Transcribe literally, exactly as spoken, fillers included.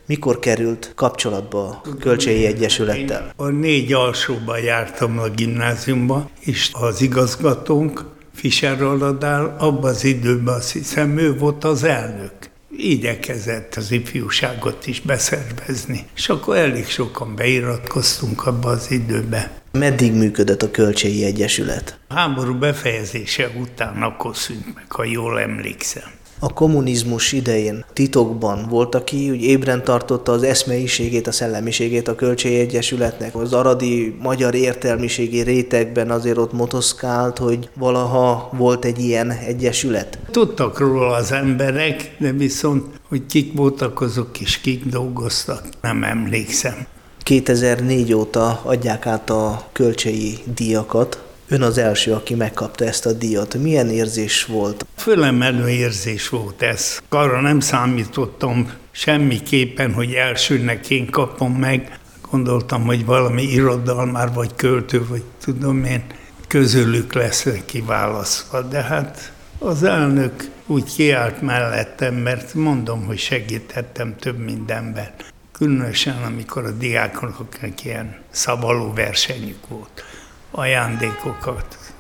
Mikor került kapcsolatba a Kölcsei Egyesülettel? A négy alsóban jártam a gimnáziumba, és az igazgatónk, Fischer Aladár, abban az időben azt hiszem, ő volt az elnök. Igyekezett az ifjúságot is beszervezni, és akkor elég sokan beiratkoztunk abba az időbe. Meddig működött a Kölcsei Egyesület? A háború befejezése után akkor szűnt meg, ha jól emlékszem. A kommunizmus idején titokban volt, aki úgy ébren tartotta az eszmeiségét, a szellemiségét a Kölcsei Egyesületnek. Az aradi magyar értelmiségi rétegben azért ott motoszkált, hogy valaha volt egy ilyen egyesület. Tudtak róla az emberek, de viszont, hogy kik voltak, azok is kik dolgoztak, nem emlékszem. kétezer-négy óta adják át a kölcsei díjakat. Ön az első, aki megkapta ezt a díjat. Milyen érzés volt? Fölemelő érzés volt ez. Arra nem számítottam semmiképpen, hogy elsőnek én kapom meg. Gondoltam, hogy valami irodalmár, vagy költő, vagy tudom én, közülük lesz kiválasztva. De hát az elnök úgy kiállt mellettem, mert mondom, hogy segítettem több mindenben. Különösen, amikor a diákoknak ilyen szavaló versenyük volt. Ajándékokat